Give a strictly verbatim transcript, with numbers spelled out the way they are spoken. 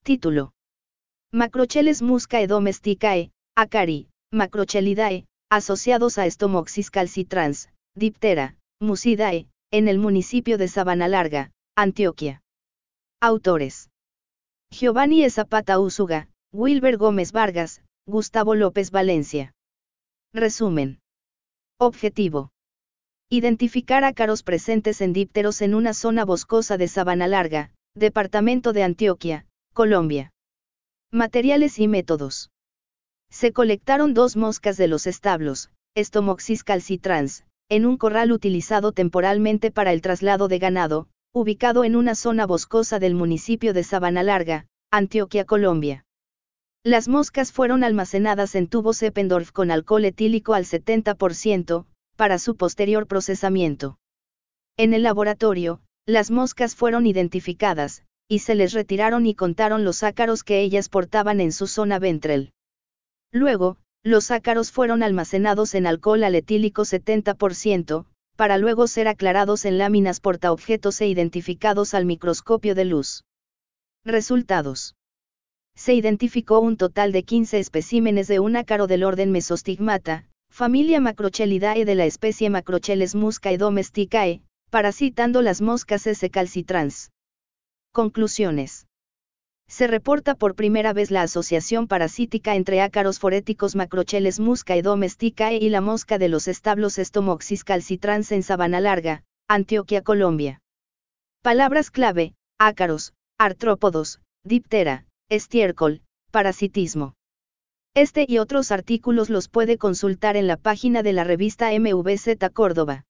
Título. Macrocheles muscae domesticae, acari, Macrochelidae, asociados a Stomoxys calcitrans, Diptera, musidae, en el municipio de Sabanalarga, Antioquia. Autores. Giovanni E. Zapata Úsuga, Wilber Gómez Vargas, Gustavo López Valencia. Resumen. Objetivo. Identificar ácaros presentes en dípteros en una zona boscosa de Sabanalarga, departamento de Antioquia, Colombia. Materiales y métodos. Se colectaron dos moscas de los establos, Stomoxys calcitrans, en un corral utilizado temporalmente para el traslado de ganado, ubicado en una zona boscosa del municipio de Sabanalarga, Antioquia, Colombia. Las moscas fueron almacenadas en tubos Eppendorf con alcohol etílico al setenta por ciento, para su posterior procesamiento. En el laboratorio, las moscas fueron identificadas, y se les retiraron y contaron los ácaros que ellas portaban en su zona ventral. Luego, los ácaros fueron almacenados en alcohol al etílico setenta por ciento, para luego ser aclarados en láminas portaobjetos e identificados al microscopio de luz. Resultados. Se identificó un total de quince especímenes de un ácaro del orden Mesostigmata, familia Macrochelidae de la especie Macrocheles muscae domesticae, parasitando las moscas S. calcitrans. Conclusiones. Se reporta por primera vez la asociación parasítica entre ácaros foréticos Macrocheles muscae domesticae y la mosca de los establos Stomoxys calcitrans en Sabanalarga, Antioquia, Colombia. Palabras clave: ácaros, artrópodos, diptera, estiércol, parasitismo. Este y otros artículos los puede consultar en la página de la revista M V Z Córdoba.